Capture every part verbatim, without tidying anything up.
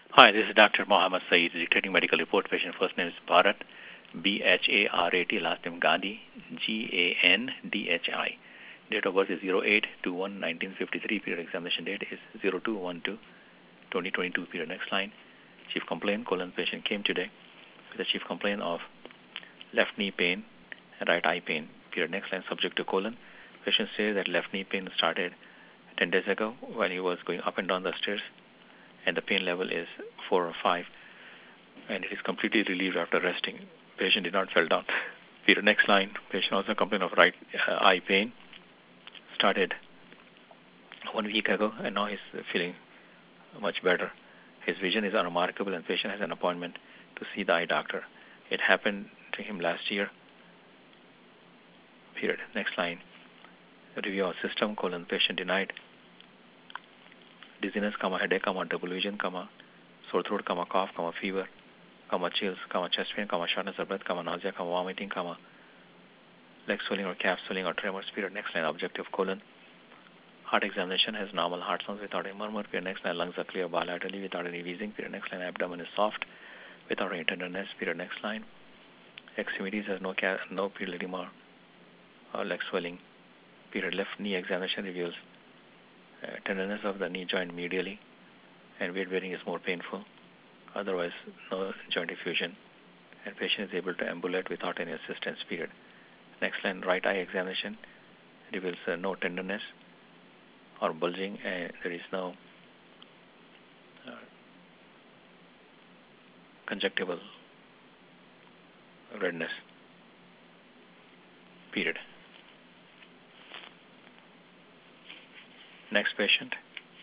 Hi, this is Doctor Mohammed Saeed, dictating medical report. Patient first name is Bharat, B H A R A T, last name Gandhi, G A N D H I. Date of birth is zero eight two one nineteen fifty-three. Period examination date is zero two one two twenty twenty-two. Period next line. Chief complaint, colon patient came today with a chief complaint of left knee pain and right eye pain. Period next line. Subject to colon. Patient says that left knee pain started ten days ago when he was going up and down the stairs, and the pain level is four or five, and it is completely relieved after resting. Patient did not fall down. Period next line. Patient also complained of right uh, eye pain. Started one week ago, and now he's feeling much better. His vision is unremarkable, and patient has an appointment to see the eye doctor. It happened to him last year. Period. Next line. Review of system, colon, patient denied. Dizziness, comma, headache, comma, double vision, comma, sore throat, comma, cough, comma, fever, comma, chills, comma, chest pain, comma, shortness of breath, comma, nausea, comma, vomiting, comma, leg swelling or calf swelling or tremors. Period. Next line. Objective, colon. Heart examination has normal heart sounds without a murmur. Period. Next line. Lungs are clear bilaterally without any wheezing. Period. Next line. Abdomen is soft without any tenderness. Period. Next line. Extremities has no ca- no pedal or leg swelling. Period. Left knee examination reveals uh, tenderness of the knee joint medially, and weight bearing is more painful. Otherwise, no joint effusion, and patient is able to ambulate without any assistance. Period. Next line. Right eye examination reveals uh, no tenderness or bulging, and there is no uh, conjunctival redness. Period. Next patient.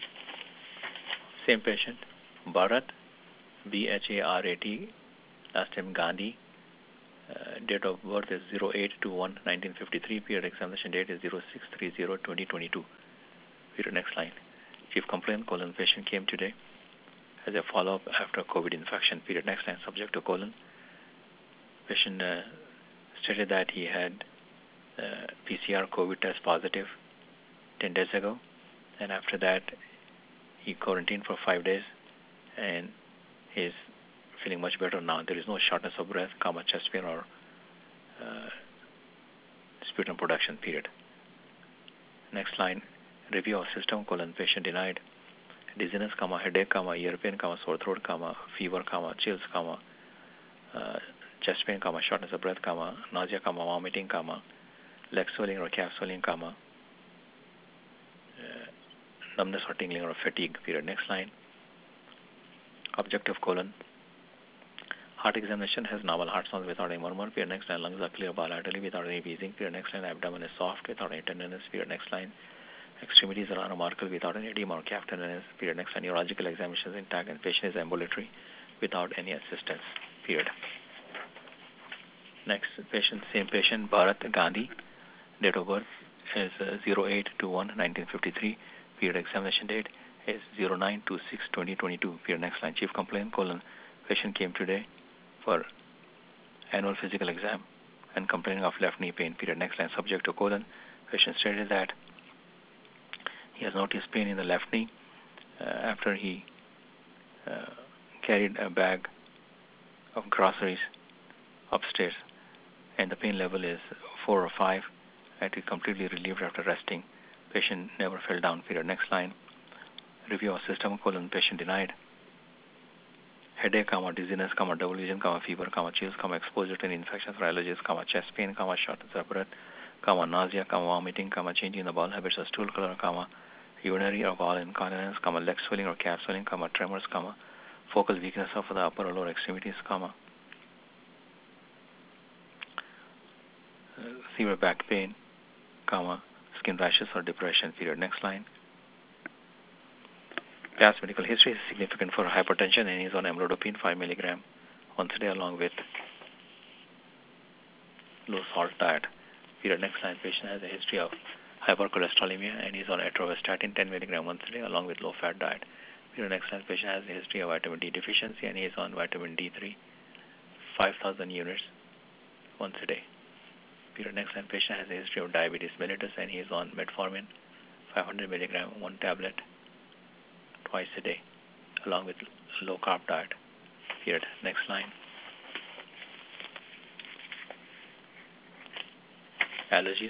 Same patient. Bharat, B H A R A T, last name Gandhi. Uh, date of birth is zero eight two one nineteen fifty-three. Period examination date is zero six three zero twenty twenty-two. Period. Next line. Chief complaint, colon patient came today as a follow-up after COVID infection. Period. Next line. Subject to colon. Patient uh, stated that he had uh, P C R COVID test positive ten days ago, and after that he quarantined for five days, and he's feeling much better now. There is no shortness of breath, comma, chest pain, or uh, sputum production. Period. Next line. Review of system, colon, patient denied. Dizziness, comma, headache, comma, ear pain, comma, sore throat, comma, fever, comma, chills, comma, uh, chest pain, comma, shortness of breath, comma, nausea, comma, vomiting, comma, leg swelling or calf swelling, comma, uh, numbness or tingling or fatigue. Period. Next line. Objective, colon. Heart examination has normal heart sounds without any murmur. Period. Next line. Lungs are clear bilaterally without any wheezing. Period. Next line. Abdomen is soft without any tenderness. Period. Next line. Extremities are unremarkable without any edema or calf tenderness. Period. Next line. Neurological examination is intact, and patient is ambulatory without any assistance. Period. Next patient, same patient, Bharat Gandhi. Date of birth is uh, zero eight two one nineteen fifty-three. Period. Examination date is zero nine two six twenty twenty-two. Period. Next line. Chief complaint, colon. Patient came today for annual physical exam and complaining of left knee pain. Period. Next line. Subject to colon. Patient stated that he has noticed pain in the left knee uh, after he uh, carried a bag of groceries upstairs, and the pain level is four or five, and he completely relieved after resting. Patient never fell down. Period. Next line. Review of system, colon, patient denied. Headache, comma, dizziness, comma, double vision, comma, fever, comma, chills, comma, exposure to infections or allergies, comma, chest pain, comma, shortness of breath, comma, nausea, comma, vomiting, comma, changing in the bowel habits or stool color, comma, urinary or bowel incontinence, comma, leg swelling or calf swelling, comma, tremors, comma, focal weakness of the upper or lower extremities, comma, uh, severe back pain, comma, skin rashes or depression. Period. Next line. Past medical history is significant for hypertension, and is on amlodipine five milligram once a day along with low salt diet. Period. Next line. Patient has a history of hypercholesterolemia and is on atorvastatin ten milligram once a day along with low fat diet. Period. Next line. Patient has a history of vitamin D deficiency and is on vitamin D three five thousand units once a day. Period. Next line. Patient has a history of diabetes mellitus and he is on metformin five hundred milligram one tablet twice a day along with low carb diet. Period. Next line. Allergies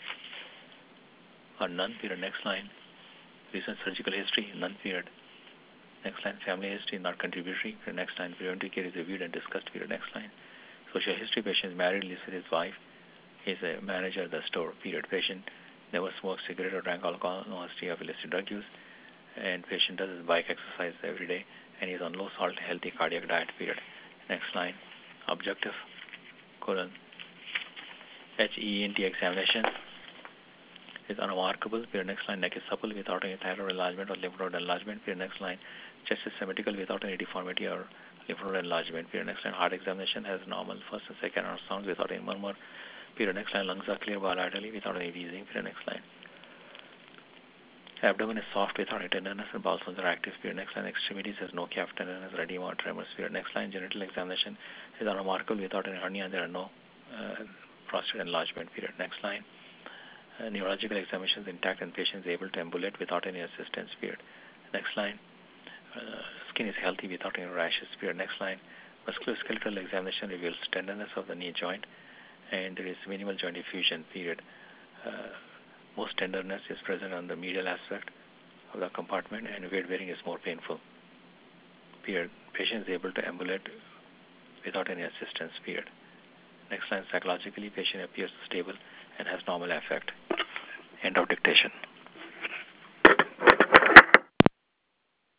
or none. Period. Next line. Recent surgical history, none. Period. Next line. Family history, not contributory. Period. Next line. Preventive care is reviewed and discussed. Period. Next line. Social history. Patient is married, lives with his wife. He is a manager at the store. Period. Patient never smoked cigarette or drank alcohol. No history of illicit drug use. And patient does his bike exercise every day. And he is on low salt, healthy cardiac diet. Period. Next line. Objective. Colon. H E N T examination is unremarkable. Period. Next line. Neck is supple without any thyroid enlargement or lymph node enlargement. Period. Next line. Chest is symmetrical without any deformity or lymph node enlargement. Period. Next line. Heart examination has normal first and second heart sounds without any murmur. Period. Next line. Lungs are clear bilaterally without any wheezing. Period. Next line. Abdomen is soft without any tenderness and bowel sounds are active. Period. Next line. Extremities has no calf tenderness, edema or tremors. Period. Next line. Genital examination is unremarkable without any hernia and there are no uh, prostate enlargement. Period. Next line. Uh, neurological examination is intact and patient is able to ambulate without any assistance. Period. Next line. Uh, skin is healthy without any rashes. Period. Next line. Musculoskeletal examination reveals tenderness of the knee joint and there is minimal joint effusion. Period. Uh, most tenderness is present on the medial aspect of the compartment and weight bearing is more painful. Period. Patient is able to ambulate without any assistance. Period. Next line. Psychologically, patient appears stable and has normal affect. End of dictation.